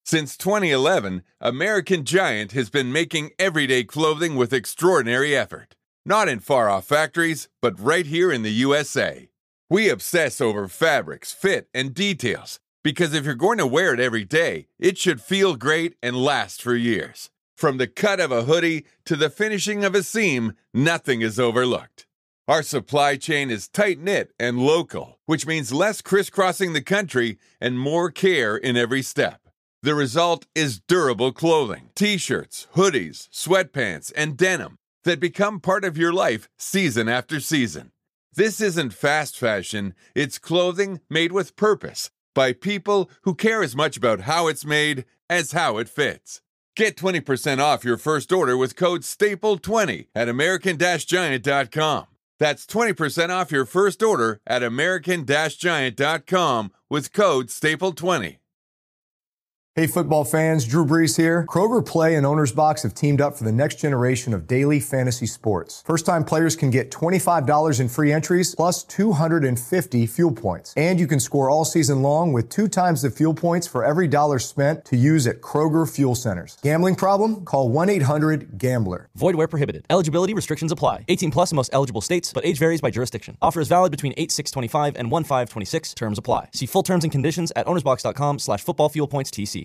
Since 2011, American Giant has been making everyday clothing with extraordinary effort. Not in far-off factories, but right here in the USA. We obsess over fabrics, fit, and details, because if you're going to wear it every day, it should feel great and last for years. From the cut of a hoodie to the finishing of a seam, nothing is overlooked. Our supply chain is tight-knit and local, which means less crisscrossing the country and more care in every step. The result is durable clothing, t-shirts, hoodies, sweatpants, and denim that become part of your life season after season. This isn't fast fashion, it's clothing made with purpose by people who care as much about how it's made as how it fits. Get 20% off your first order with code STAPLE20 at American-Giant.com. That's 20% off your first order at American-Giant.com with code STAPLE20. Hey football fans, Drew Brees here. Kroger Play and Owner's Box have teamed up for the next generation of daily fantasy sports. First-time players can get $25 in free entries plus 250 fuel points. And you can score all season long with 2 times the fuel points for every dollar spent to use at Kroger Fuel Centers. Gambling problem? Call 1-800-GAMBLER. Void where prohibited. Eligibility restrictions apply. 18 plus in most eligible states, but age varies by jurisdiction. Offer is valid between 8/6/25 and 1/5/26. Terms apply. See full terms and conditions at ownersbox.com/footballfuelpointstc.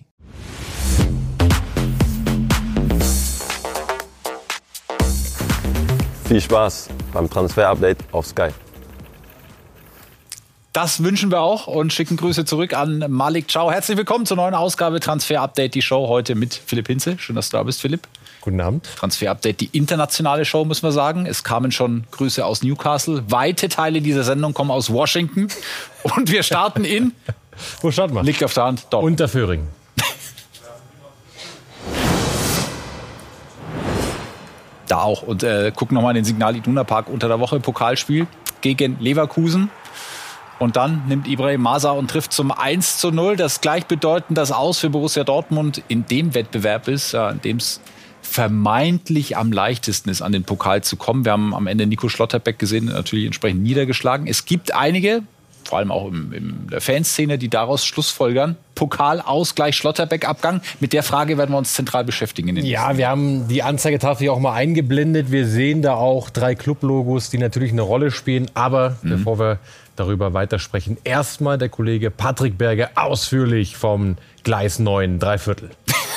Viel Spaß beim Transfer-Update auf Sky. Das wünschen wir auch und schicken Grüße zurück an Malik. Ciao, herzlich willkommen zur neuen Ausgabe Transfer-Update, die Show heute mit Philipp Hinze. Schön, dass du da bist, Philipp. Guten Abend. Transfer-Update, die internationale Show, muss man sagen. Es kamen schon Grüße aus Newcastle. Weite Teile dieser Sendung kommen aus Washington. Und wir starten in... Wo starten wir? Liegt auf der Hand. Dort. Unterföhring. Da auch. Und gucken nochmal in den Signal Iduna Park unter der Woche. Pokalspiel gegen Leverkusen. Und dann nimmt Ibrahim Masa und trifft zum 1:0. Das gleichbedeutend das Aus für Borussia Dortmund in dem Wettbewerb ist, in dem es vermeintlich am leichtesten ist, an den Pokal zu kommen. Wir haben am Ende Nico Schlotterbeck gesehen, natürlich entsprechend niedergeschlagen. Es gibt einige, vor allem auch in der Fanszene, die daraus schlussfolgern, Pokalausgleich, Schlotterbeck-Abgang. Mit der Frage werden wir uns zentral beschäftigen. Ja, wir haben die Anzeigetafel auch mal eingeblendet. Wir sehen da auch 3 Clublogos, die natürlich eine Rolle spielen. Aber bevor wir darüber weitersprechen, erstmal der Kollege Patrick Berger ausführlich vom Gleis 9 3/4.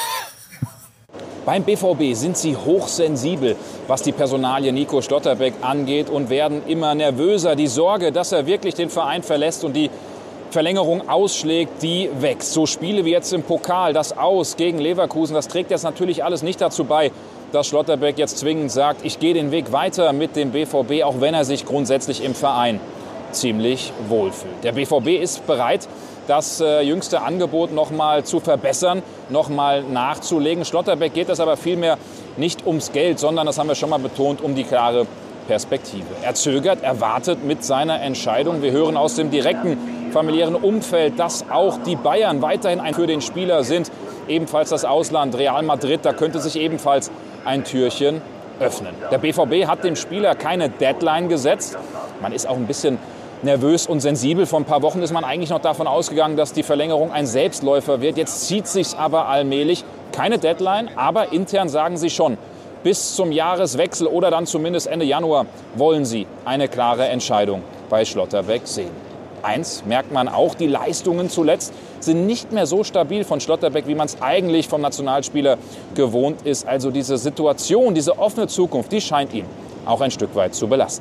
Beim BVB sind sie hochsensibel, was die Personalie Nico Schlotterbeck angeht und werden immer nervöser. Die Sorge, dass er wirklich den Verein verlässt und die Verlängerung ausschlägt, die wächst. So Spiele wie jetzt im Pokal, das Aus gegen Leverkusen, das trägt jetzt natürlich alles nicht dazu bei, dass Schlotterbeck jetzt zwingend sagt, ich gehe den Weg weiter mit dem BVB, auch wenn er sich grundsätzlich im Verein ziemlich wohlfühlt. Der BVB ist bereit, das jüngste Angebot noch mal zu verbessern, noch mal nachzulegen. Schlotterbeck geht es aber vielmehr nicht ums Geld, sondern, das haben wir schon mal betont, um die klare Perspektive. Er zögert, er wartet mit seiner Entscheidung. Wir hören aus dem direkten familiären Umfeld, dass auch die Bayern weiterhin für den Spieler sind. Ebenfalls das Ausland, Real Madrid, da könnte sich ebenfalls ein Türchen öffnen. Der BVB hat dem Spieler keine Deadline gesetzt. Man ist auch ein bisschen nervös und sensibel. Vor ein paar Wochen ist man eigentlich noch davon ausgegangen, dass die Verlängerung ein Selbstläufer wird. Jetzt zieht sich's aber allmählich. Keine Deadline, aber intern sagen sie schon, bis zum Jahreswechsel oder dann zumindest Ende Januar wollen sie eine klare Entscheidung bei Schlotterbeck sehen. Eins merkt man auch, die Leistungen zuletzt sind nicht mehr so stabil von Schlotterbeck, wie man es eigentlich vom Nationalspieler gewohnt ist. Also diese Situation, diese offene Zukunft, die scheint ihn auch ein Stück weit zu belasten.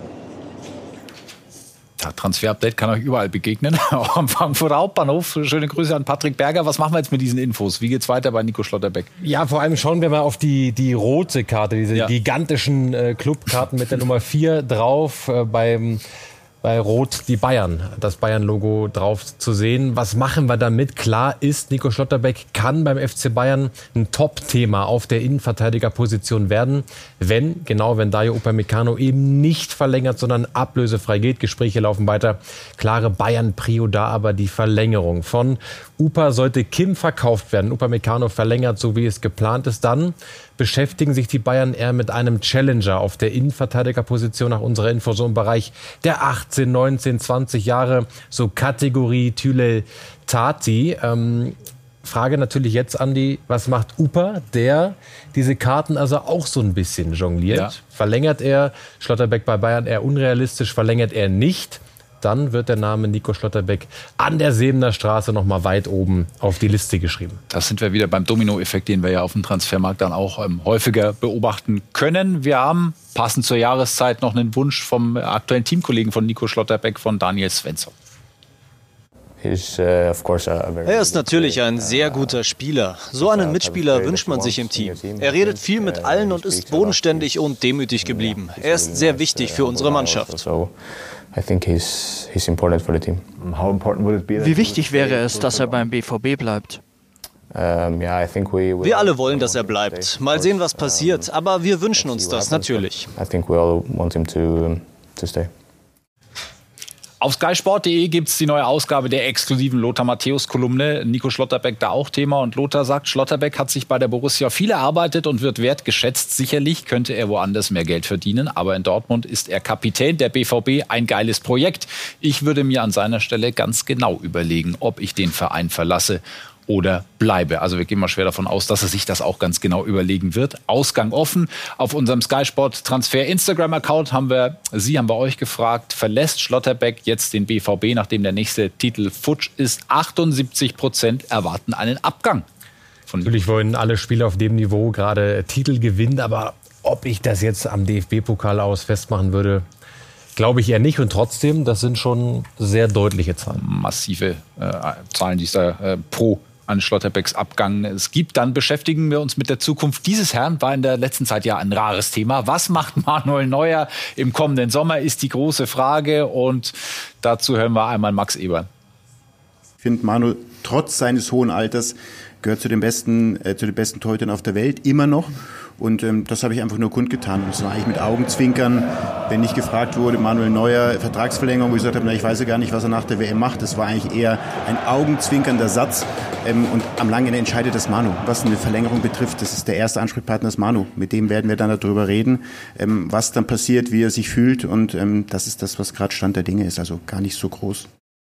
Transfer-Update kann euch überall begegnen, auch am Frankfurter Hauptbahnhof. Schöne Grüße an Patrick Berger. Was machen wir jetzt mit diesen Infos? Wie geht's weiter bei Nico Schlotterbeck? Ja, vor allem schauen wir mal auf die rote Karte, diese gigantischen Clubkarten mit der Nummer 4 drauf, bei Rot die Bayern, das Bayern-Logo drauf zu sehen. Was machen wir damit? Klar ist, Nico Schlotterbeck kann beim FC Bayern ein Top-Thema auf der Innenverteidigerposition werden, wenn Dario Upamecano eben nicht verlängert, sondern ablösefrei geht. Gespräche laufen weiter. Klare Bayern-Prio da, aber die Verlängerung von Upa sollte Kim verkauft werden. Upamecano verlängert, so wie es geplant ist, dann beschäftigen sich die Bayern eher mit einem Challenger auf der Innenverteidigerposition nach unserer Info so im Bereich der 18, 19, 20 Jahre, so Kategorie Tülay Tati. Frage natürlich jetzt, Andi, was macht Upa, der diese Karten also auch so ein bisschen jongliert? Ja. Verlängert er Schlotterbeck bei Bayern eher unrealistisch, verlängert er nicht? Dann wird der Name Nico Schlotterbeck an der Sebener Straße noch mal weit oben auf die Liste geschrieben. Da sind wir wieder beim Dominoeffekt, den wir ja auf dem Transfermarkt dann auch häufiger beobachten können. Wir haben passend zur Jahreszeit noch einen Wunsch vom aktuellen Teamkollegen von Nico Schlotterbeck, von Daniel Svensson. Er ist natürlich ein sehr guter Spieler. So einen Mitspieler wünscht man sich im Team. Er redet viel mit allen und ist bodenständig und demütig geblieben. Er ist sehr wichtig für unsere Mannschaft. Wie wichtig wäre es, dass er beim BVB bleibt? Wir alle wollen, dass er bleibt. Mal sehen, was passiert. Aber wir wünschen uns das natürlich. Auf skysport.de gibt es die neue Ausgabe der exklusiven Lothar-Matthäus-Kolumne. Nico Schlotterbeck da auch Thema. Und Lothar sagt, Schlotterbeck hat sich bei der Borussia viel erarbeitet und wird wertgeschätzt. Sicherlich könnte er woanders mehr Geld verdienen. Aber in Dortmund ist er Kapitän. Der BVB ein geiles Projekt. Ich würde mir an seiner Stelle ganz genau überlegen, ob ich den Verein verlasse oder bleibe. Also wir gehen mal schwer davon aus, dass er sich das auch ganz genau überlegen wird. Ausgang offen. Auf unserem Sky Sport Transfer Instagram-Account haben wir euch gefragt, verlässt Schlotterbeck jetzt den BVB, nachdem der nächste Titel futsch ist? 78% erwarten einen Abgang. Natürlich wollen alle Spieler auf dem Niveau gerade Titel gewinnen, aber ob ich das jetzt am DFB-Pokal aus festmachen würde, glaube ich eher nicht. Und trotzdem, das sind schon sehr deutliche Zahlen. Massive Zahlen, die es da pro an Schlotterbecks Abgang es gibt. Dann beschäftigen wir uns mit der Zukunft dieses Herrn. War in der letzten Zeit ja ein rares Thema. Was macht Manuel Neuer im kommenden Sommer, ist die große Frage. Und dazu hören wir einmal Max Eberl. Ich finde, Manuel trotz seines hohen Alters gehört zu den besten Torhütern auf der Welt, immer noch. Und das habe ich einfach nur kundgetan. Und das war eigentlich mit Augenzwinkern, wenn ich gefragt wurde, Manuel Neuer, Vertragsverlängerung, wo ich gesagt habe, ich weiß ja gar nicht, was er nach der WM macht. Das war eigentlich eher ein augenzwinkernder Satz. Und am langen Ende entscheidet das Manu. Was eine Verlängerung betrifft, das ist der erste Ansprechpartner, das Manu. Mit dem werden wir dann darüber reden, was dann passiert, wie er sich fühlt. Und das ist das, was gerade Stand der Dinge ist. Also gar nicht so groß.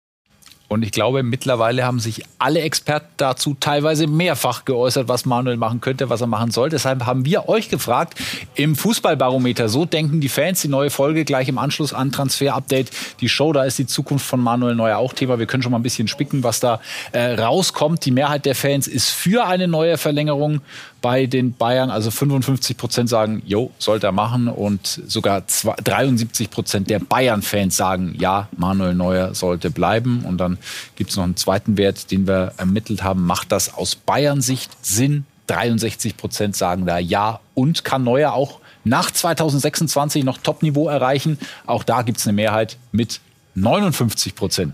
Und ich glaube, mittlerweile haben sich alle Experten dazu teilweise mehrfach geäußert, was Manuel machen könnte, was er machen soll. Deshalb haben wir euch gefragt im Fußballbarometer. So denken die Fans. Die neue Folge gleich im Anschluss an Transfer-Update. Die Show, da ist die Zukunft von Manuel Neuer auch Thema. Wir können schon mal ein bisschen spicken, was da rauskommt. Die Mehrheit der Fans ist für eine neue Verlängerung bei den Bayern. Also 55% sagen, jo, sollte er machen. Und sogar 73% der Bayern-Fans sagen, ja, Manuel Neuer sollte bleiben. Und dann gibt es noch einen zweiten Wert, den wir ermittelt haben. Macht das aus Bayern-Sicht Sinn? 63% sagen da ja. Und kann Neuer auch nach 2026 noch Top-Niveau erreichen? Auch da gibt es eine Mehrheit mit 59%.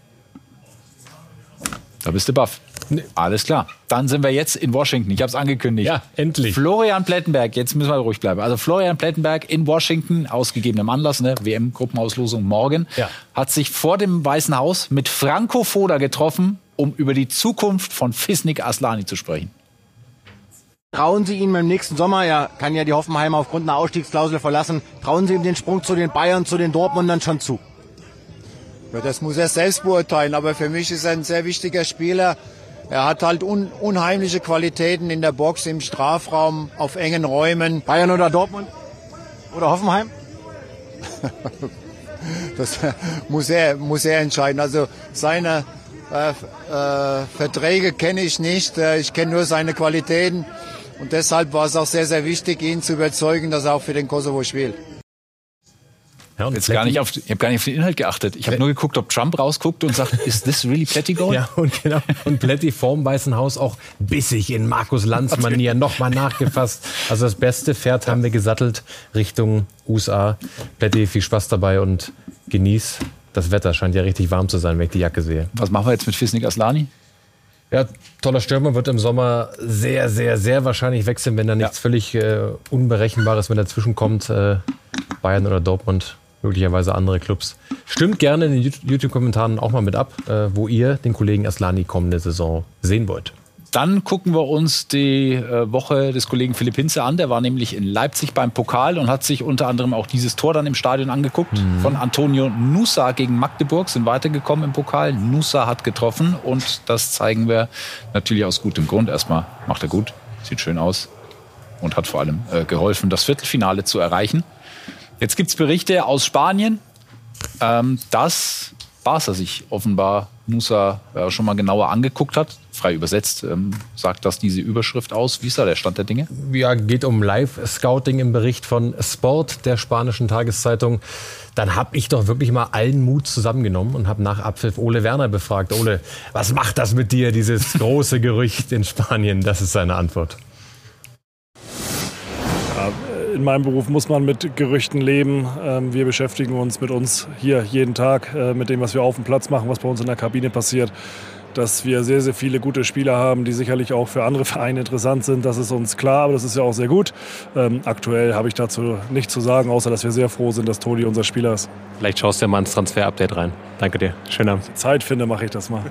Da bist du baff. Nee. Alles klar. Dann sind wir jetzt in Washington. Ich habe es angekündigt. Ja, endlich. Florian Plettenberg, jetzt müssen wir ruhig bleiben. Also Florian Plettenberg in Washington, aus gegebenem Anlass, WM-Gruppenauslosung morgen, hat sich vor dem Weißen Haus mit Franco Foda getroffen, um über die Zukunft von Fisnik Aslani zu sprechen. Trauen Sie ihm im nächsten Sommer, er kann ja die Hoffenheimer aufgrund einer Ausstiegsklausel verlassen, trauen Sie ihm den Sprung zu den Bayern, zu den Dortmundern schon zu? Ja, das muss er selbst beurteilen, aber für mich ist er ein sehr wichtiger Spieler. Er hat halt unheimliche Qualitäten in der Box, im Strafraum, auf engen Räumen. Bayern oder Dortmund? Oder Hoffenheim? Das muss er entscheiden. Also seine Verträge kenne ich nicht. Ich kenne nur seine Qualitäten. Und deshalb war es auch sehr, sehr wichtig, ihn zu überzeugen, dass er auch für den Kosovo spielt. Ja, ich habe gar nicht auf den Inhalt geachtet. Ich habe nur geguckt, ob Trump rausguckt und sagt, is this really Pletti Gold? Ja, und genau. Und Pletti vorm Weißen Haus auch bissig in Markus Lanz-Manier nochmal nachgefasst. Also das beste Pferd haben wir gesattelt Richtung USA. Pletti, viel Spaß dabei und genieß das Wetter. Scheint ja richtig warm zu sein, wenn ich die Jacke sehe. Was machen wir jetzt mit Fisnik Aslani? Ja, toller Stürmer, wird im Sommer sehr, sehr, sehr wahrscheinlich wechseln, wenn da nichts völlig Unberechenbares, wenn dazwischen kommt. Bayern oder Dortmund, möglicherweise andere Clubs. Stimmt gerne in den YouTube-Kommentaren auch mal mit ab, wo ihr den Kollegen Aslani kommende Saison sehen wollt. Dann gucken wir uns die Woche des Kollegen Philipp Hinze an. Der war nämlich in Leipzig beim Pokal und hat sich unter anderem auch dieses Tor dann im Stadion angeguckt. Von Antonio Nusa gegen Magdeburg, sind weitergekommen im Pokal. Nusa hat getroffen und das zeigen wir natürlich aus gutem Grund. Erstmal macht er gut, sieht schön aus und hat vor allem geholfen, das Viertelfinale zu erreichen. Jetzt gibt es Berichte aus Spanien, dass Barca sich offenbar Nusa schon mal genauer angeguckt hat. Frei übersetzt sagt das diese Überschrift aus. Wie ist da der Stand der Dinge? Ja, geht um Live-Scouting im Bericht von Sport, der spanischen Tageszeitung. Dann habe ich doch wirklich mal allen Mut zusammengenommen und habe nach Abpfiff Ole Werner befragt. Ole, was macht das mit dir, dieses große Gerücht in Spanien? Das ist seine Antwort. In meinem Beruf muss man mit Gerüchten leben. Wir beschäftigen uns mit uns hier jeden Tag, mit dem, was wir auf dem Platz machen, was bei uns in der Kabine passiert. Dass wir sehr, sehr viele gute Spieler haben, die sicherlich auch für andere Vereine interessant sind, das ist uns klar, aber das ist ja auch sehr gut. Aktuell habe ich dazu nichts zu sagen, außer dass wir sehr froh sind, dass Toni unser Spieler ist. Vielleicht schaust du ja mal ins Transfer-Update rein. Danke dir. Schönen Abend. Wenn ich Zeit finde, mache ich das mal.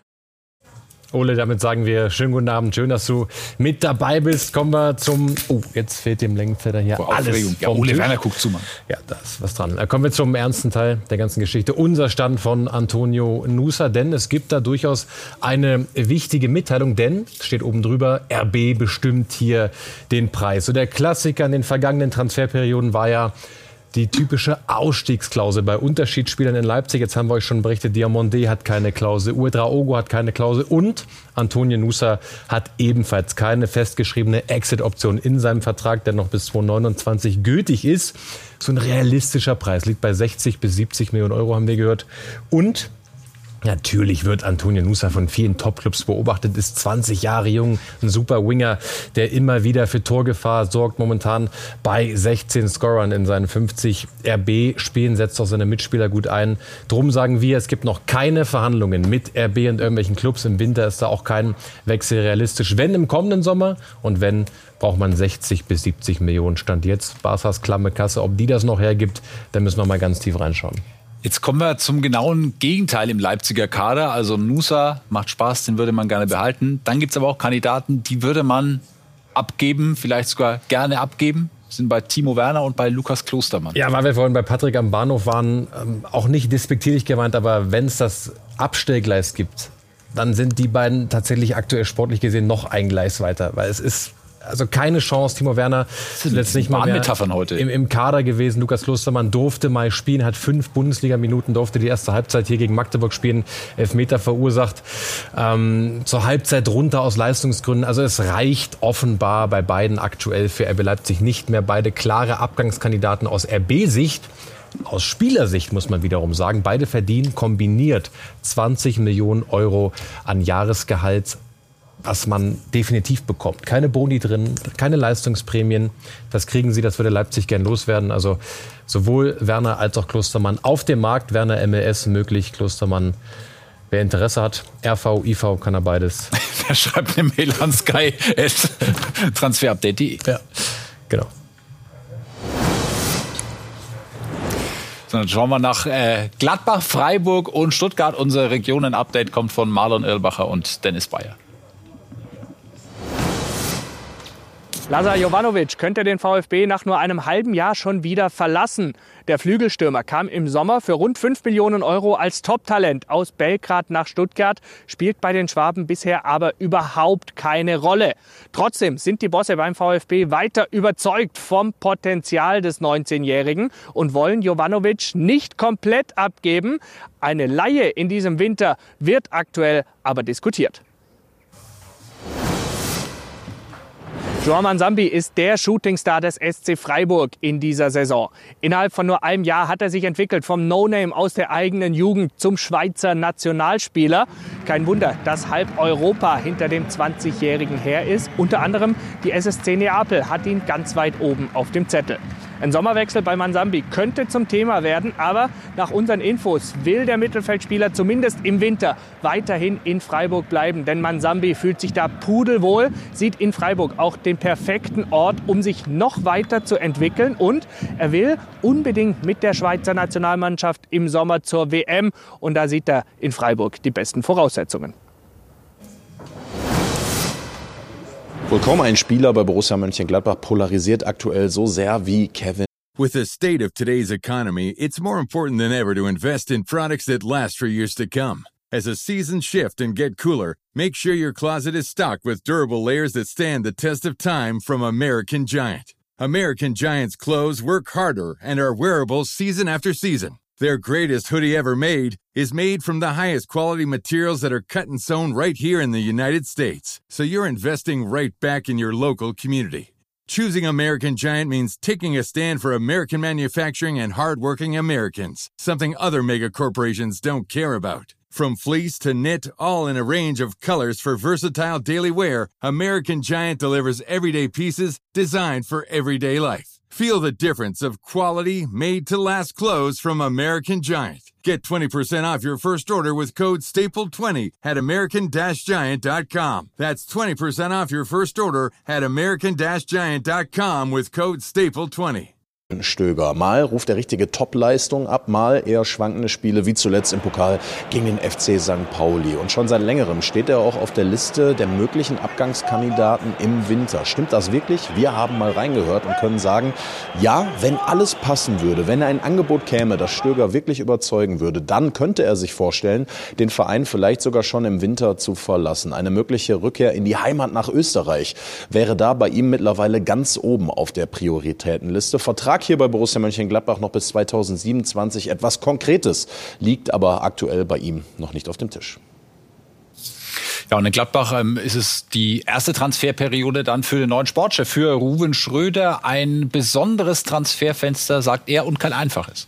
Ole, damit sagen wir schönen guten Abend. Schön, dass du mit dabei bist. Kommen wir zum... Oh, jetzt fehlt dem Längenfelder hier alles. Ja, Ole Werner guckt zu, Mann. Ja, da ist was dran. Kommen wir zum ernsten Teil der ganzen Geschichte. Unser Stand von Antonio Nusa. Denn es gibt da durchaus eine wichtige Mitteilung. Denn, steht oben drüber, RB bestimmt hier den Preis. So der Klassiker in den vergangenen Transferperioden war ja die typische Ausstiegsklausel bei Unterschiedsspielern in Leipzig. Jetzt haben wir euch schon berichtet, Diomande hat keine Klausel, Ouedraogo hat keine Klausel und Antonio Nusa hat ebenfalls keine festgeschriebene Exit-Option in seinem Vertrag, der noch bis 2029 gültig ist. So ein realistischer Preis liegt bei 60 bis 70 Millionen Euro, haben wir gehört. Und natürlich wird Antonio Nusa von vielen Topclubs beobachtet, ist 20 Jahre jung, ein super Winger, der immer wieder für Torgefahr sorgt, momentan bei 16 Scorern in seinen 50 RB-Spielen, setzt auch seine Mitspieler gut ein. Drum sagen wir, es gibt noch keine Verhandlungen mit RB und irgendwelchen Clubs. Im Winter ist da auch kein Wechsel realistisch. Wenn im kommenden Sommer und wenn, braucht man 60 bis 70 Millionen Stand jetzt. Barças klamme Kasse, ob die das noch hergibt, da müssen wir mal ganz tief reinschauen. Jetzt kommen wir zum genauen Gegenteil im Leipziger Kader. Also Nusa macht Spaß, den würde man gerne behalten. Dann gibt es aber auch Kandidaten, die würde man abgeben, vielleicht sogar gerne abgeben. Das sind bei Timo Werner und bei Lukas Klostermann. Ja, weil wir vorhin bei Patrick am Bahnhof waren, auch nicht despektierlich gemeint, aber wenn es das Abstellgleis gibt, dann sind die beiden tatsächlich aktuell sportlich gesehen noch ein Gleis weiter. Weil es ist also keine Chance. Timo Werner ist letztlich mal mehr heute. Im Kader gewesen. Lukas Klostermann durfte mal spielen, hat 5 Bundesliga-Minuten, durfte die erste Halbzeit hier gegen Magdeburg spielen, Elfmeter verursacht. Zur Halbzeit runter aus Leistungsgründen. Also es reicht offenbar bei beiden aktuell für RB Leipzig nicht mehr. Beide klare Abgangskandidaten aus RB-Sicht. Aus Spielersicht muss man wiederum sagen, beide verdienen kombiniert 20 Millionen Euro an Jahresgehalt, was man definitiv bekommt. Keine Boni drin, keine Leistungsprämien. Das kriegen sie, das würde Leipzig gern loswerden. Also sowohl Werner als auch Klostermann auf dem Markt. Werner MLS möglich, Klostermann, wer Interesse hat. RV, IV kann er beides. Wer schreibt eine Mail an sky@transferupdate.de. Ja, genau. So, dann schauen wir nach Gladbach, Freiburg und Stuttgart. Unser Regionen-Update kommt von Marlon Irlbacher und Dennis Bayer. Lazar Jovanovic könnte den VfB nach nur einem halben Jahr schon wieder verlassen. Der Flügelstürmer kam im Sommer für rund 5 Millionen Euro als Top-Talent aus Belgrad nach Stuttgart, spielt bei den Schwaben bisher aber überhaupt keine Rolle. Trotzdem sind die Bosse beim VfB weiter überzeugt vom Potenzial des 19-Jährigen und wollen Jovanovic nicht komplett abgeben. Eine Leihe in diesem Winter wird aktuell aber diskutiert. Joao Mansambi ist der Shootingstar des SC Freiburg in dieser Saison. Innerhalb von nur einem Jahr hat er sich entwickelt vom No-Name aus der eigenen Jugend zum Schweizer Nationalspieler. Kein Wunder, dass halb Europa hinter dem 20-Jährigen her ist. Unter anderem die SSC Neapel hat ihn ganz weit oben auf dem Zettel. Ein Sommerwechsel bei Mansambi könnte zum Thema werden, aber nach unseren Infos will der Mittelfeldspieler zumindest im Winter weiterhin in Freiburg bleiben. Denn Mansambi fühlt sich da pudelwohl, sieht in Freiburg auch den perfekten Ort, um sich noch weiter zu entwickeln. Und er will unbedingt mit der Schweizer Nationalmannschaft im Sommer zur WM. Und da sieht er in Freiburg die besten Voraussetzungen. Wohl kaum ein Spieler bei Borussia Mönchengladbach polarisiert aktuell so sehr wie Kevin. With the state of today's economy, it's more important than ever to invest in products that last for years to come. As the seasons shift and get cooler, make sure your closet is stocked with durable layers that stand the test of time from American Giant. American Giant's clothes work harder and are wearable season after season. Their greatest hoodie ever made is made from the highest quality materials that are cut and sewn right here in the United States. So you're investing right back in your local community. Choosing American Giant means taking a stand for American manufacturing and hardworking Americans, something other mega corporations don't care about. From fleece to knit, all in a range of colors for versatile daily wear, American Giant delivers everyday pieces designed for everyday life. Feel the difference of quality, made-to-last clothes from American Giant. Get 20% off your first order with code STAPLE20 at american-giant.com. That's 20% off your first order at american-giant.com with code STAPLE20. Stöger. Mal ruft er richtige Topleistung ab, mal eher schwankende Spiele, wie zuletzt im Pokal gegen den FC St. Pauli. Und schon seit längerem steht er auch auf der Liste der möglichen Abgangskandidaten im Winter. Stimmt das wirklich? Wir haben mal reingehört und können sagen, ja, wenn alles passen würde, wenn ein Angebot käme, das Stöger wirklich überzeugen würde, dann könnte er sich vorstellen, den Verein vielleicht sogar schon im Winter zu verlassen. Eine mögliche Rückkehr in die Heimat nach Österreich wäre da bei ihm mittlerweile ganz oben auf der Prioritätenliste. Vertrag hier bei Borussia Mönchengladbach noch bis 2027. Etwas Konkretes liegt aber aktuell bei ihm noch nicht auf dem Tisch. Ja, und in Gladbach ist es die erste Transferperiode dann für den neuen Sportchef, für Ruven Schröder. Ein besonderes Transferfenster, sagt er, und kein einfaches.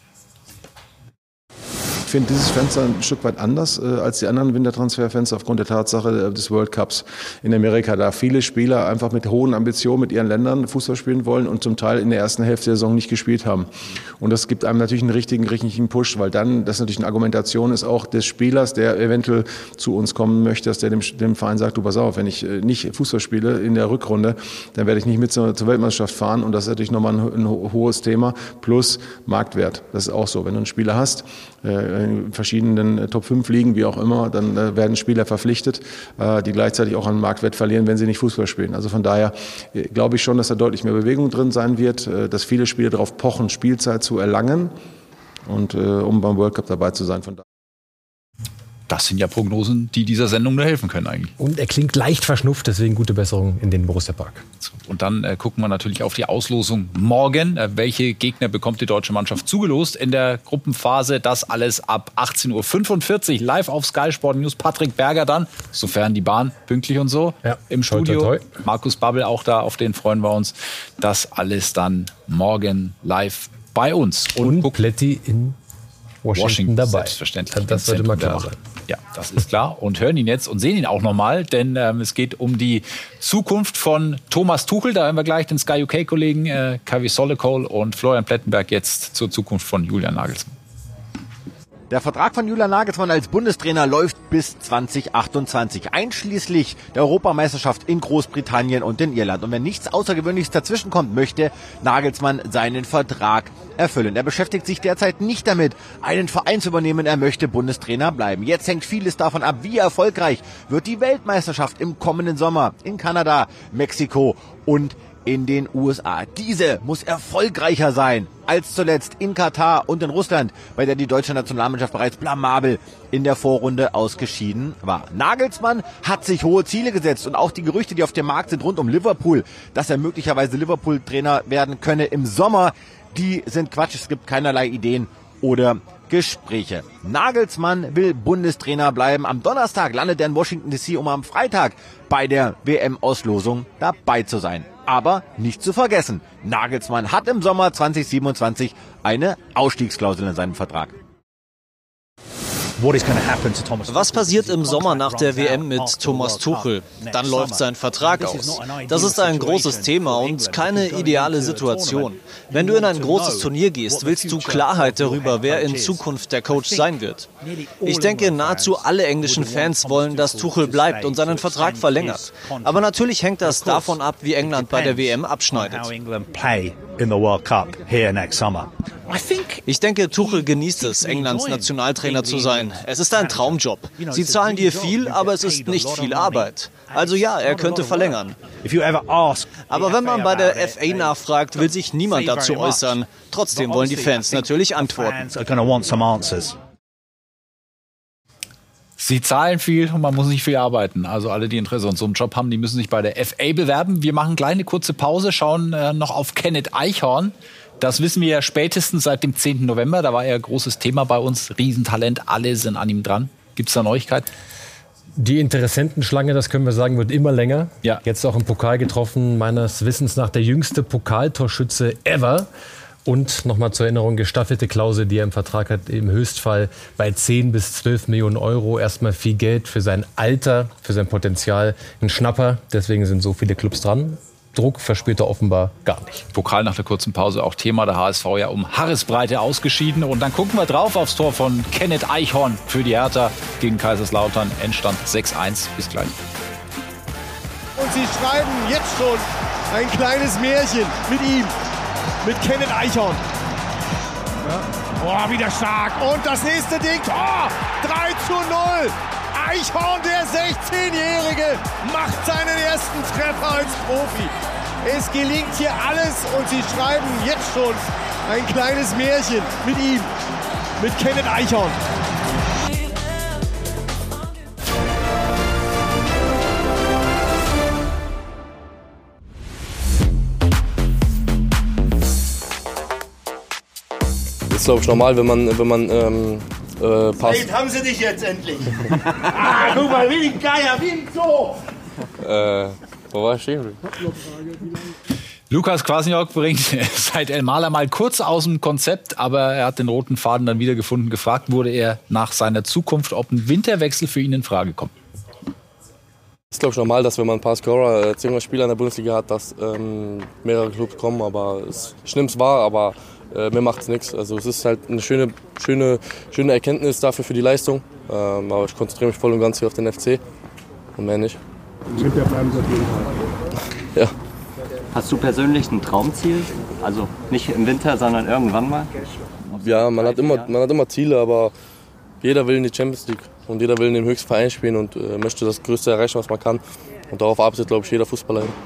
Ich finde dieses Fenster ein Stück weit anders als die anderen Wintertransferfenster aufgrund der Tatsache des World Cups in Amerika, da viele Spieler einfach mit hohen Ambitionen mit ihren Ländern Fußball spielen wollen und zum Teil in der ersten Hälfte der Saison nicht gespielt haben. Und das gibt einem natürlich einen richtigen Push, weil dann das natürlich eine Argumentation ist auch des Spielers, der eventuell zu uns kommen möchte, dass der dem Verein sagt, du pass auf, wenn ich nicht Fußball spiele in der Rückrunde, dann werde ich nicht mit zur Weltmeisterschaft fahren, und das ist natürlich nochmal ein hohes Thema, plus Marktwert. Das ist auch so, wenn du einen Spieler hast, in verschiedenen Top 5 Ligen, wie auch immer, dann werden Spieler verpflichtet, die gleichzeitig auch an Marktwert verlieren, wenn sie nicht Fußball spielen. Also von daher glaube ich schon, dass da deutlich mehr Bewegung drin sein wird, dass viele Spieler darauf pochen, Spielzeit zu erlangen und um beim World Cup dabei zu sein. Von daher. Das sind ja Prognosen, die dieser Sendung nur helfen können eigentlich. Und er klingt leicht verschnupft, deswegen gute Besserung in den Borussia Park. Und dann gucken wir natürlich auf die Auslosung morgen. Welche Gegner bekommt die deutsche Mannschaft zugelost in der Gruppenphase? Das alles ab 18:45 Uhr live auf Sky Sport News. Patrick Berger dann, sofern die Bahn pünktlich und so, im Studio. Toi, toi, toi. Markus Babbel auch da, auf den freuen wir uns. Das alles dann morgen live bei uns. Und Plätti in Washington dabei. Selbstverständlich. Das sollte mal klar sein. Ja, das ist klar. Und hören ihn jetzt und sehen ihn auch nochmal, denn es geht um die Zukunft von Thomas Tuchel. Da haben wir gleich den Sky UK-Kollegen Kavi Solekol und Florian Plettenberg jetzt zur Zukunft von Julian Nagelsmann. Der Vertrag von Julian Nagelsmann als Bundestrainer läuft bis 2028, einschließlich der Europameisterschaft in Großbritannien und in Irland. Und wenn nichts Außergewöhnliches dazwischenkommt, möchte Nagelsmann seinen Vertrag erfüllen. Er beschäftigt sich derzeit nicht damit, einen Verein zu übernehmen. Er möchte Bundestrainer bleiben. Jetzt hängt vieles davon ab, wie erfolgreich wird die Weltmeisterschaft im kommenden Sommer in Kanada, Mexiko und in den USA. Diese muss erfolgreicher sein als zuletzt in Katar und in Russland, bei der die deutsche Nationalmannschaft bereits blamabel in der Vorrunde ausgeschieden war. Nagelsmann hat sich hohe Ziele gesetzt und auch die Gerüchte, die auf dem Markt sind rund um Liverpool, dass er möglicherweise Liverpool-Trainer werden könne im Sommer, die sind Quatsch. Es gibt keinerlei Ideen oder Gespräche. Nagelsmann will Bundestrainer bleiben. Am Donnerstag landet er in Washington DC, um am Freitag bei der WM-Auslosung dabei zu sein. Aber nicht zu vergessen, Nagelsmann hat im Sommer 2027 eine Ausstiegsklausel in seinem Vertrag. Was passiert im Sommer nach der WM mit Thomas Tuchel? Dann läuft sein Vertrag aus. Das ist ein großes Thema und keine ideale Situation. Wenn du in ein großes Turnier gehst, willst du Klarheit darüber, wer in Zukunft der Coach sein wird. Ich denke, nahezu alle englischen Fans wollen, dass Tuchel bleibt und seinen Vertrag verlängert. Aber natürlich hängt das davon ab, wie England bei der WM abschneidet. in the World Cup here next summer. Ich denke, Tuchel genießt es, Englands Nationaltrainer zu sein. Es ist ein Traumjob. Sie zahlen dir viel, aber es ist nicht viel Arbeit. Also ja, er könnte verlängern. Aber wenn man bei der FA nachfragt, will sich niemand dazu äußern. Trotzdem wollen die Fans natürlich Antworten. Sie zahlen viel und man muss nicht viel arbeiten. Also alle, die Interesse an so einem Job haben, die müssen sich bei der FA bewerben. Wir machen gleich eine kurze Pause, schauen noch auf Kenneth Eichhorn. Das wissen wir ja spätestens seit dem 10. November. Da war er ein großes Thema bei uns. Riesentalent, alle sind an ihm dran. Gibt es da Neuigkeiten? Die Interessentenschlange, das können wir sagen, wird immer länger. Ja. Jetzt auch im Pokal getroffen, meines Wissens nach der jüngste Pokaltorschütze ever. Und nochmal zur Erinnerung, gestaffelte Klausel, die er im Vertrag hat, im Höchstfall bei 10 bis 12 Millionen Euro. Erstmal viel Geld für sein Alter, für sein Potenzial. Ein Schnapper, deswegen sind so viele Clubs dran. Druck verspürt er offenbar gar nicht. Pokal nach der kurzen Pause auch Thema. Der HSV ja um Haaresbreite ausgeschieden. Und dann gucken wir drauf aufs Tor von Kenneth Eichhorn für die Hertha gegen Kaiserslautern. Endstand 6-1. Bis gleich. Und sie schreiben jetzt schon ein kleines Märchen mit ihm. Mit Kenneth Eichhorn. Ja. Oh, wieder stark. Und das nächste Ding. Tor! 3:0. Eichhorn, der 16-Jährige, macht seinen ersten Treffer als Profi. Es gelingt hier alles und sie schreiben jetzt schon ein kleines Märchen mit ihm. Mit Kenneth Eichhorn. Das ist, glaube ich, normal, wenn man passt. Jetzt haben sie dich jetzt endlich. Guck mal, wie ein Geier, wie ein Zoo. Wo war ich stehen? Lukas Kwasniok bringt seit El Maler mal kurz aus dem Konzept, aber er hat den roten Faden dann wieder gefunden. Gefragt wurde er nach seiner Zukunft, ob ein Winterwechsel für ihn in Frage kommt. Es ist, glaube ich, normal, dass wenn man ein paar Scorer, 10 Spieler in der Bundesliga hat, dass mehrere Clubs kommen. Aber ich nehme es wahr, aber mir macht es nichts. Also es ist halt eine schöne Erkenntnis dafür für die Leistung. Aber ich konzentriere mich voll und ganz hier auf den FC und mehr nicht. Winter bleiben Sie auf jeden Fall. Ja. Hast du persönlich ein Traumziel? Also nicht im Winter, sondern irgendwann mal? Ja, man hat immer Ziele, aber jeder will in die Champions League und jeder will in dem höchsten Verein spielen und möchte das Größte erreichen, was man kann. Und darauf arbeitet, glaube ich, jeder Fußballer hin.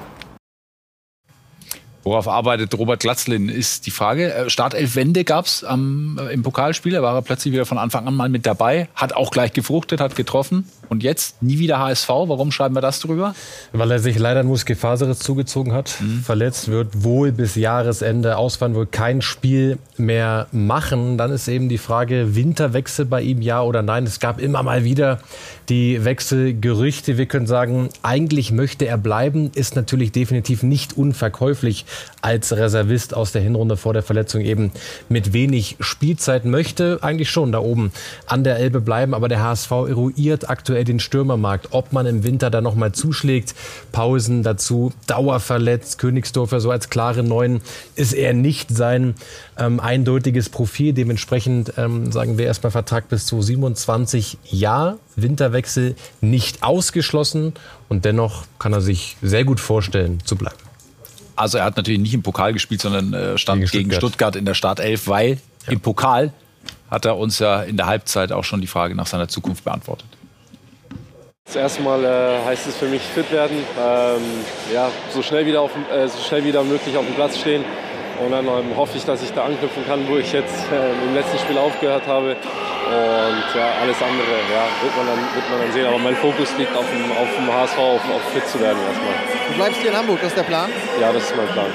Worauf arbeitet Robert Glatzelin, ist die Frage. Startelf-Wende gab es im Pokalspiel. Da war er plötzlich wieder von Anfang an mal mit dabei. Hat auch gleich gefruchtet, hat getroffen. Und jetzt nie wieder HSV. Warum schreiben wir das drüber? Weil er sich leider einen Muskelfaserriss zugezogen hat. Verletzt, wird wohl bis Jahresende ausfallen, wohl kein Spiel mehr machen. Dann ist eben die Frage, Winterwechsel bei ihm, ja oder nein. Es gab immer mal wieder die Wechselgerüchte. Wir können sagen, eigentlich möchte er bleiben. Ist natürlich definitiv nicht unverkäuflich als Reservist aus der Hinrunde vor der Verletzung eben mit wenig Spielzeit. Möchte eigentlich schon da oben an der Elbe bleiben, aber der HSV eruiert aktuell den Stürmermarkt, ob man im Winter da nochmal zuschlägt. Pausen dazu, dauerverletzt, Königsdorfer so als klare Neun ist er nicht sein eindeutiges Profil. Dementsprechend sagen wir erstmal Vertrag bis zu 27 Jahre. Winterwechsel nicht ausgeschlossen und dennoch kann er sich sehr gut vorstellen zu bleiben. Also er hat natürlich nicht im Pokal gespielt, sondern stand gegen Stuttgart in der Startelf, weil im Pokal hat er uns ja in der Halbzeit auch schon die Frage nach seiner Zukunft beantwortet. Das erste Mal heißt es für mich fit werden, so schnell wie möglich auf dem Platz stehen. Und dann hoffe ich, dass ich da anknüpfen kann, wo ich jetzt im letzten Spiel aufgehört habe. Und ja, alles andere wird man dann sehen. Aber mein Fokus liegt auf dem HSV, auf fit zu werden erstmal. Du bleibst hier in Hamburg, das ist der Plan? Ja, das ist mein Plan,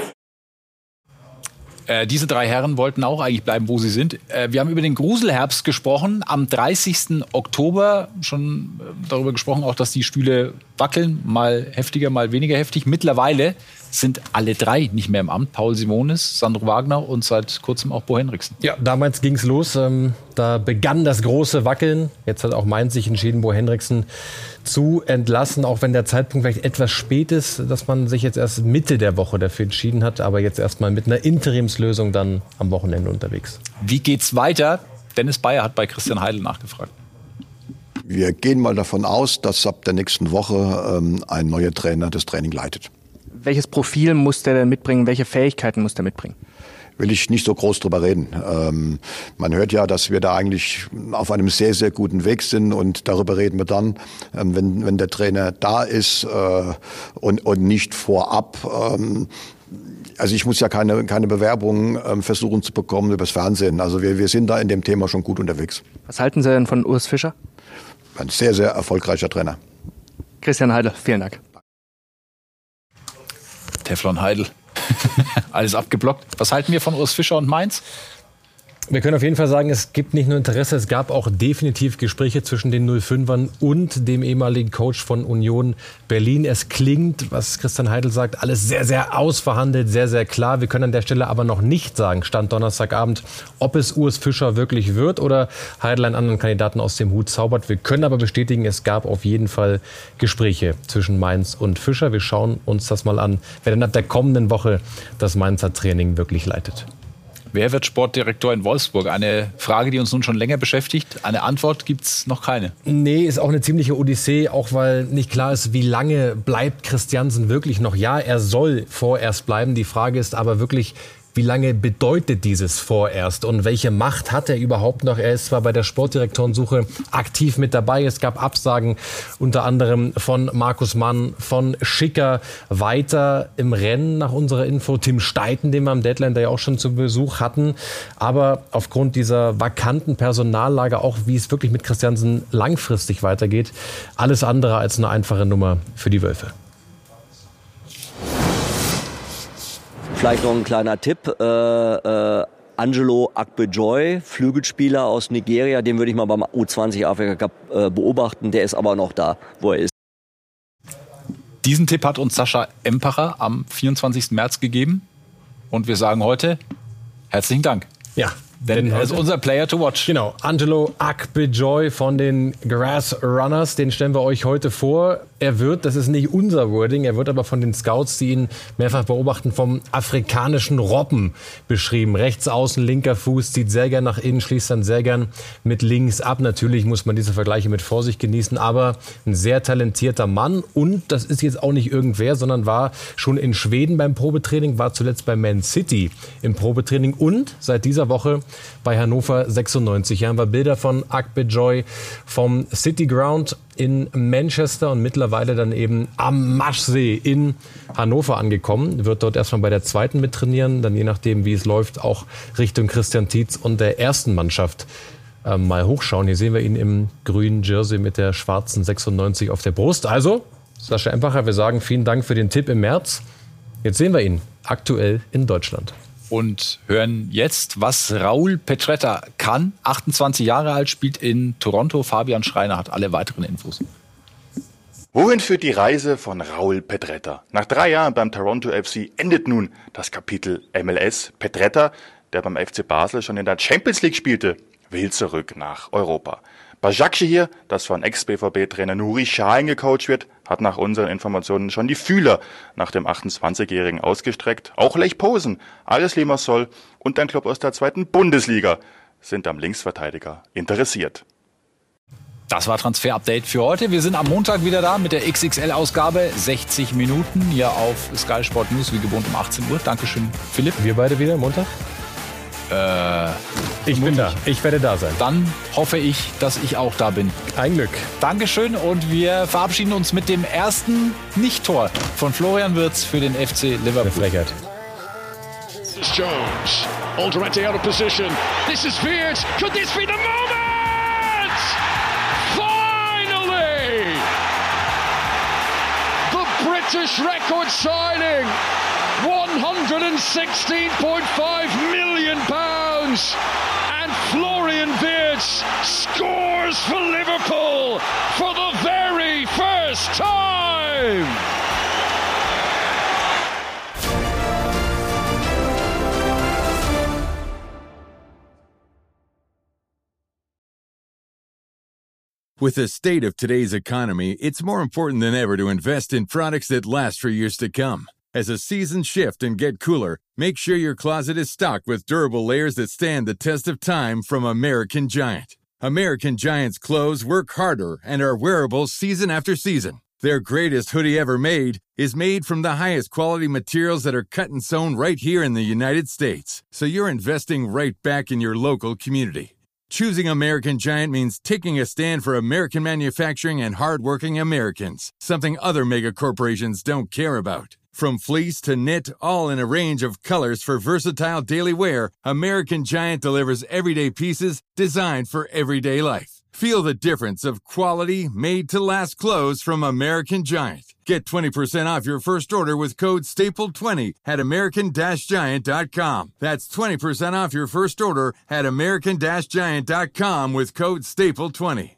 klar. Diese drei Herren wollten auch eigentlich bleiben, wo sie sind. Wir haben über den Gruselherbst gesprochen. Am 30. Oktober schon darüber gesprochen, auch dass die Stühle wackeln. Mal heftiger, mal weniger heftig. Mittlerweile sind alle drei nicht mehr im Amt. Paul Simonis, Sandro Wagner und seit kurzem auch Bo Henriksen. Ja, damals ging es los. Da begann das große Wackeln. Jetzt hat auch Mainz sich entschieden, Bo Henriksen zu entlassen. Auch wenn der Zeitpunkt vielleicht etwas spät ist, dass man sich jetzt erst Mitte der Woche dafür entschieden hat. Aber jetzt erstmal mit einer Interimslösung dann am Wochenende unterwegs. Wie geht's weiter? Dennis Bayer hat bei Christian Heidel nachgefragt. Wir gehen mal davon aus, dass ab der nächsten Woche ein neuer Trainer das Training leitet. Welches Profil muss der denn mitbringen? Welche Fähigkeiten muss der mitbringen? Will ich nicht so groß drüber reden. Man hört ja, dass wir da eigentlich auf einem sehr, sehr guten Weg sind und darüber reden wir dann, wenn der Trainer da ist und nicht vorab. Also ich muss ja keine Bewerbung versuchen zu bekommen übers Fernsehen. Also wir sind da in dem Thema schon gut unterwegs. Was halten Sie denn von Urs Fischer? Ein sehr, sehr erfolgreicher Trainer. Christian Heidel, vielen Dank. Teflon Heidel. Alles abgeblockt. Was halten wir von Urs Fischer und Mainz? Wir können auf jeden Fall sagen, es gibt nicht nur Interesse, es gab auch definitiv Gespräche zwischen den 05ern und dem ehemaligen Coach von Union Berlin. Es klingt, was Christian Heidel sagt, alles sehr, sehr ausverhandelt, sehr, sehr klar. Wir können an der Stelle aber noch nicht sagen, Stand Donnerstagabend, ob es Urs Fischer wirklich wird oder Heidel einen anderen Kandidaten aus dem Hut zaubert. Wir können aber bestätigen, es gab auf jeden Fall Gespräche zwischen Mainz und Fischer. Wir schauen uns das mal an, wer dann ab der kommenden Woche das Mainzer Training wirklich leitet. Wer wird Sportdirektor in Wolfsburg? Eine Frage, die uns nun schon länger beschäftigt. Eine Antwort gibt's noch keine. Nee, ist auch eine ziemliche Odyssee, auch weil nicht klar ist, wie lange bleibt Christiansen wirklich noch. Ja, er soll vorerst bleiben. Die Frage ist aber wirklich, wie lange bedeutet dieses vorerst und welche Macht hat er überhaupt noch? Er ist zwar bei der Sportdirektorensuche aktiv mit dabei. Es gab Absagen unter anderem von Markus Mann, von Schicker. Weiter im Rennen nach unserer Info Tim Steiten, den wir am Deadline Day auch schon zu Besuch hatten. Aber aufgrund dieser vakanten Personallage, auch wie es wirklich mit Christiansen langfristig weitergeht, alles andere als eine einfache Nummer für die Wölfe. Vielleicht noch ein kleiner Tipp. Angelo Akpejoy, Flügelspieler aus Nigeria, den würde ich mal beim U20 Afrika Cup beobachten. Der ist aber noch da, wo er ist. Diesen Tipp hat uns Sascha Empacher am 24. März gegeben. Und wir sagen heute herzlichen Dank. Ja. Denn er ist unser Player to watch. Genau, Angelo Akpejoy von den Grass Runners, den stellen wir euch heute vor. Er wird, das ist nicht unser Wording, er wird aber von den Scouts, die ihn mehrfach beobachten, vom afrikanischen Robben beschrieben. Rechts außen, linker Fuß, zieht sehr gern nach innen, schließt dann sehr gern mit links ab. Natürlich muss man diese Vergleiche mit Vorsicht genießen, aber ein sehr talentierter Mann. Und das ist jetzt auch nicht irgendwer, sondern war schon in Schweden beim Probetraining, war zuletzt bei Man City im Probetraining und seit dieser Woche bei Hannover 96. Hier haben wir Bilder von Akpejoy vom City Ground in Manchester und mittlerweile dann eben am Maschsee in Hannover angekommen. Wird dort erstmal bei der zweiten mittrainieren, dann je nachdem, wie es läuft, auch Richtung Christian Tietz und der ersten Mannschaft mal hochschauen. Hier sehen wir ihn im grünen Jersey mit der schwarzen 96 auf der Brust. Also, Sascha Empacher, wir sagen vielen Dank für den Tipp im März. Jetzt sehen wir ihn aktuell in Deutschland. Und hören jetzt, was Raul Petretta kann. 28 Jahre alt, spielt in Toronto. Fabian Schreiner hat alle weiteren Infos. Wohin führt die Reise von Raul Petretta? Nach 3 Jahren beim Toronto FC endet nun das Kapitel MLS. Petretta, der beim FC Basel schon in der Champions League spielte, will zurück nach Europa. Başakşehir, das von Ex-BVB-Trainer Nuri Şahin gecoacht wird, hat nach unseren Informationen schon die Fühler nach dem 28-Jährigen ausgestreckt. Auch Lech Posen, Aris Limassol und ein Club aus der 2. Bundesliga sind am Linksverteidiger interessiert. Das war Transfer-Update für heute. Wir sind am Montag wieder da mit der XXL-Ausgabe. 60 Minuten hier auf Sky Sport News, wie gewohnt um 18 Uhr. Dankeschön, Philipp. Wir beide wieder Montag? Ich bin da. Ich werde da sein. Dann hoffe ich, dass ich auch da bin. Ein Glück. Dankeschön und wir verabschieden uns mit dem ersten Nicht-Tor von Florian Wirtz für den FC Liverpool. Frechheit. This is Jones. Alderete out of position. This is Beard. Could this be the moment? Finally! The British record signing. 116.5 million pounds, and Florian Wirtz scores for Liverpool for the very first time. With the state of today's economy, it's more important than ever to invest in products that last for years to come. As the seasons shift and get cooler, make sure your closet is stocked with durable layers that stand the test of time from American Giant. American Giant's clothes work harder and are wearable season after season. Their greatest hoodie ever made is made from the highest quality materials that are cut and sewn right here in the United States. So you're investing right back in your local community. Choosing American Giant means taking a stand for American manufacturing and hardworking Americans, something other mega corporations don't care about. From fleece to knit, all in a range of colors for versatile daily wear, American Giant delivers everyday pieces designed for everyday life. Feel the difference of quality, made-to-last clothes from American Giant. Get 20% off your first order with code STAPLE20 at American-Giant.com. That's 20% off your first order at American-Giant.com with code STAPLE20.